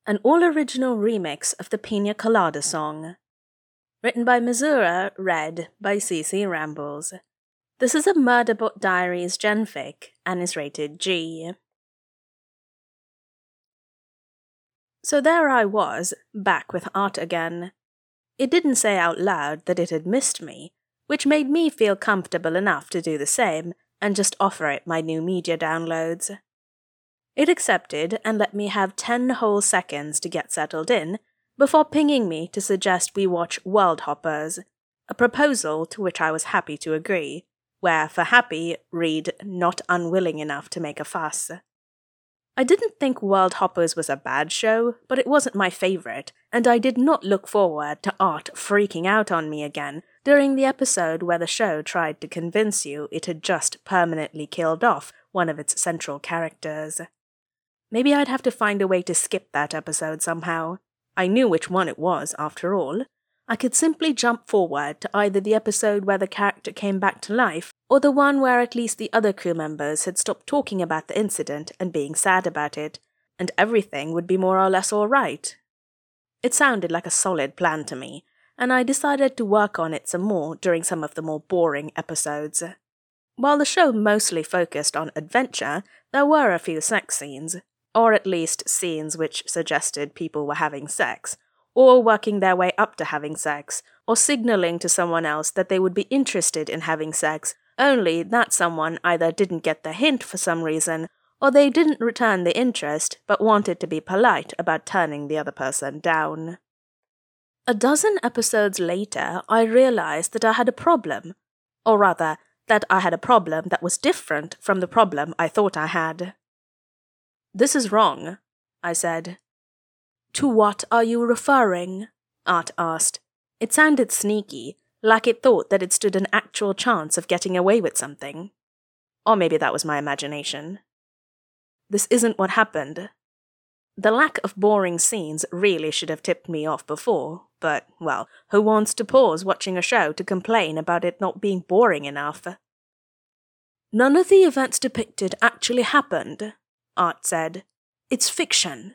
an all-original remix of the Pina Colada song. Written by Missoura, read by CC Rambles. This is a Murderbot Diaries genfic and is rated G. So there I was, back with Art again. It didn't say out loud that it had missed me, which made me feel comfortable enough to do the same and just offer it my new media downloads. It accepted and let me have 10 whole seconds to get settled in before pinging me to suggest we watch World Hoppers, a proposal to which I was happy to agree, where for happy, read not unwilling enough to make a fuss. I didn't think World Hoppers was a bad show, but it wasn't my favourite, and I did not look forward to Art freaking out on me again during the episode where the show tried to convince you it had just permanently killed off one of its central characters. Maybe I'd have to find a way to skip that episode somehow. I knew which one it was, after all. I could simply jump forward to either the episode where the character came back to life, or the one where at least the other crew members had stopped talking about the incident and being sad about it, and everything would be more or less alright. It sounded like a solid plan to me, and I decided to work on it some more during some of the more boring episodes. While the show mostly focused on adventure, there were a few sex scenes, or at least scenes which suggested people were having sex, or working their way up to having sex, or signalling to someone else that they would be interested in having sex, only that someone either didn't get the hint for some reason, or they didn't return the interest but wanted to be polite about turning the other person down. A dozen episodes later, I realized that I had a problem, or rather, that I had a problem that was different from the problem I thought I had. "This is wrong," I said. "To what are you referring?" Art asked. It sounded sneaky, like it thought that it stood an actual chance of getting away with something. Or maybe that was my imagination. "This isn't what happened." The lack of boring scenes really should have tipped me off before, but, well, who wants to pause watching a show to complain about it not being boring enough? "None of the events depicted actually happened," Art said. "It's fiction."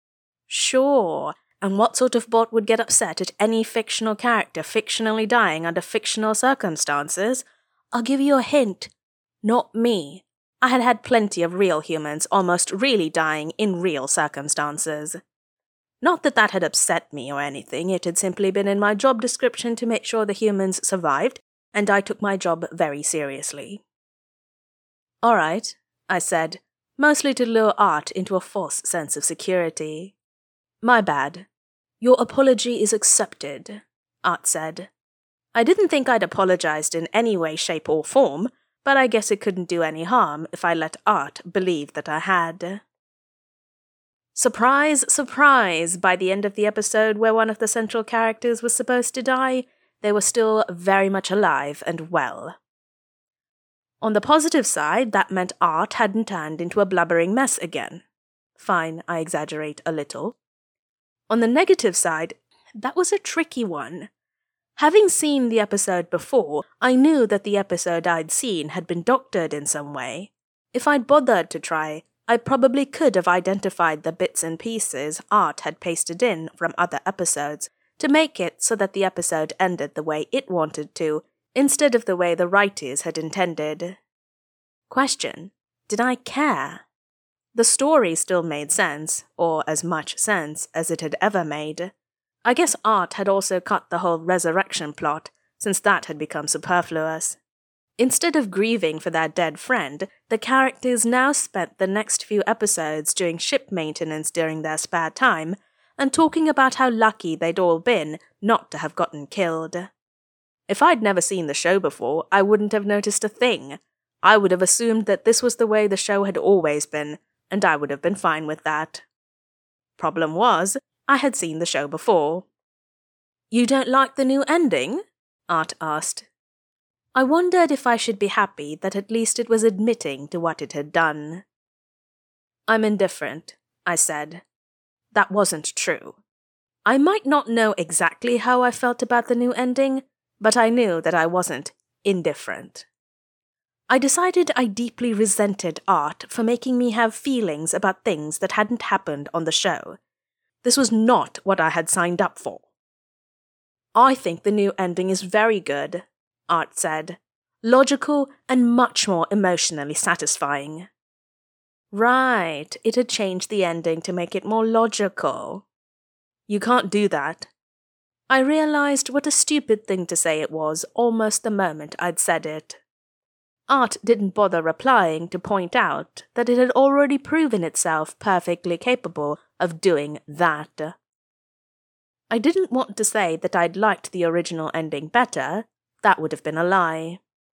"Sure, and what sort of bot would get upset at any fictional character fictionally dying under fictional circumstances? I'll give you a hint. Not me. I had had plenty of real humans almost really dying in real circumstances. Not that that had upset me or anything, it had simply been in my job description to make sure the humans survived, and I took my job very seriously." "All right," I said, mostly to lure Art into a false sense of security. "My bad. Your apology is accepted," Art said. I didn't think I'd apologized in any way, shape, or form, but I guess it couldn't do any harm if I let Art believe that I had. Surprise, surprise! By the end of the episode where one of the central characters was supposed to die, they were still very much alive and well. On the positive side, that meant Art hadn't turned into a blubbering mess again. Fine, I exaggerate a little. On the negative side, that was a tricky one. Having seen the episode before, I knew that the episode I'd seen had been doctored in some way. If I'd bothered to try, I probably could have identified the bits and pieces Art had pasted in from other episodes to make it so that the episode ended the way it wanted to, instead of the way the writers had intended. Question: did I care? The story still made sense, or as much sense as it had ever made. I guess Art had also cut the whole resurrection plot, since that had become superfluous. Instead of grieving for their dead friend, the characters now spent the next few episodes doing ship maintenance during their spare time, and talking about how lucky they'd all been not to have gotten killed. If I'd never seen the show before, I wouldn't have noticed a thing. I would have assumed that this was the way the show had always been, and I would have been fine with that. Problem was, I had seen the show before. "You don't like the new ending?" Art asked. I wondered if I should be happy that at least it was admitting to what it had done. "I'm indifferent," I said. That wasn't true. I might not know exactly how I felt about the new ending, but I knew that I wasn't indifferent. I decided I deeply resented Art for making me have feelings about things that hadn't happened on the show. This was not what I had signed up for. I think the new ending is very good, Art said. Logical and much more emotionally satisfying. Right, it had changed the ending to make it more logical. You can't do that. I realized what a stupid thing to say it was almost the moment I'd said it. Art didn't bother replying to point out that it had already proven itself perfectly capable of doing that. I didn't want to say that I'd liked the original ending better. That would have been a lie.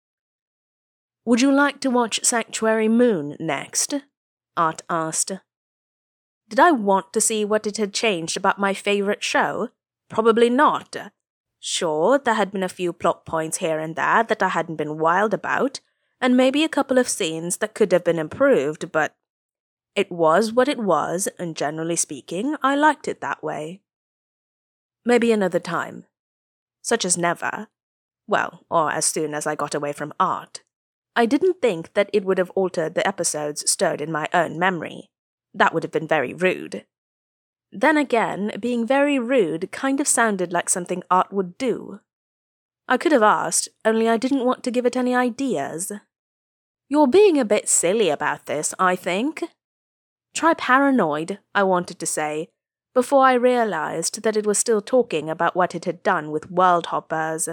Would you like to watch Sanctuary Moon next? Art asked. Did I want to see what it had changed about my favourite show? Probably not. Sure, there had been a few plot points here and there that I hadn't been wild about, and maybe a couple of scenes that could have been improved, but it was what it was, and generally speaking, I liked it that way. Maybe another time. Such as never. Well, or as soon as I got away from Art. I didn't think that it would have altered the episodes stored in my own memory. That would have been very rude. Then again, being very rude kind of sounded like something Art would do. I could have asked, only I didn't want to give it any ideas. You're being a bit silly about this, I think. Try paranoid, I wanted to say, before I realized that it was still talking about what it had done with World Hoppers.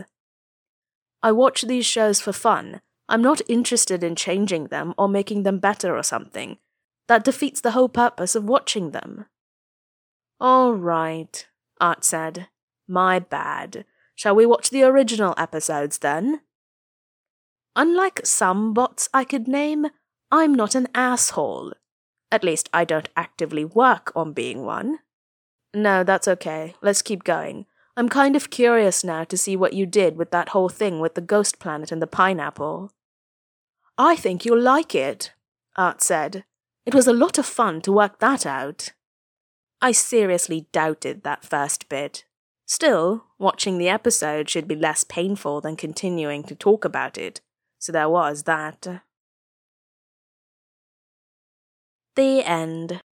I watch these shows for fun. I'm not interested in changing them or making them better or something. That defeats the whole purpose of watching them. All right, Art said. My bad. Shall we watch the original episodes then? Unlike some bots I could name, I'm not an asshole. At least I don't actively work on being one. No, that's okay. Let's keep going. I'm kind of curious now to see what you did with that whole thing with the ghost planet and the pineapple. I think you'll like it, Art said. It was a lot of fun to work that out. I seriously doubted that first bit. Still, watching the episode should be less painful than continuing to talk about it, so there was that. The end.